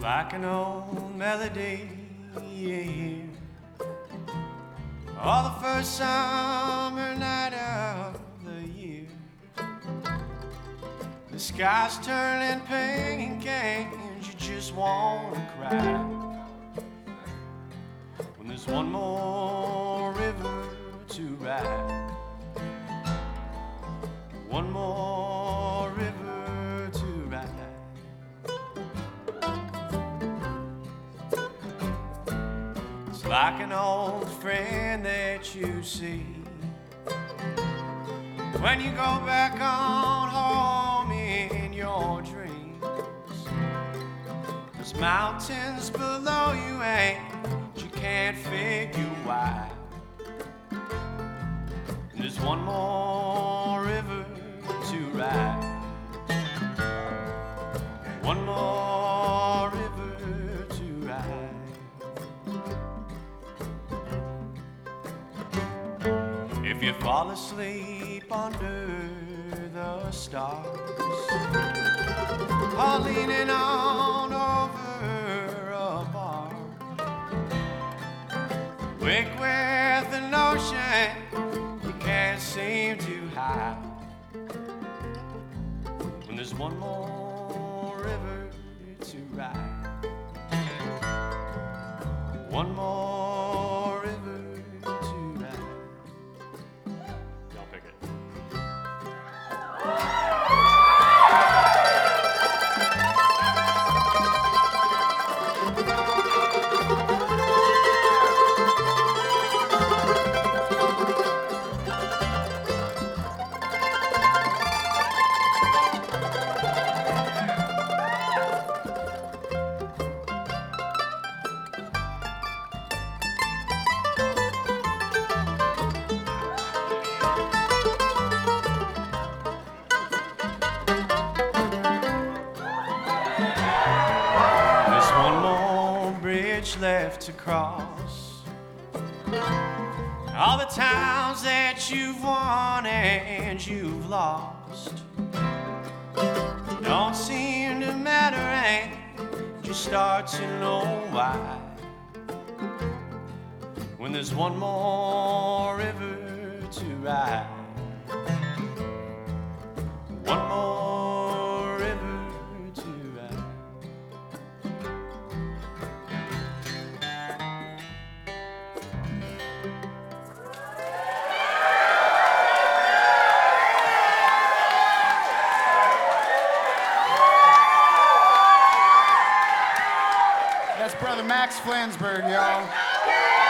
like an old melody you hear. Oh, the first summer night of the year. The sky's turning pink and you just wanna cry. When there's one more river to ride. One more river to ride. It's like an old friend that you see when you go back on home in your dreams. There's mountains below you and you can't figure why. And there's one more river to ride. One more river to ride. If you fall asleep under the stars, or leaning on over a bar, wake with the notion you can't seem to hide. When there's one more river to ride. One more river to ride. Y'all pick it. Left to cross all the times that you've won and you've lost. Don't seem to matter, and you start to know why. When there's one more river to ride. One more river to ride. That's Brother Max Flansburgh, y'all.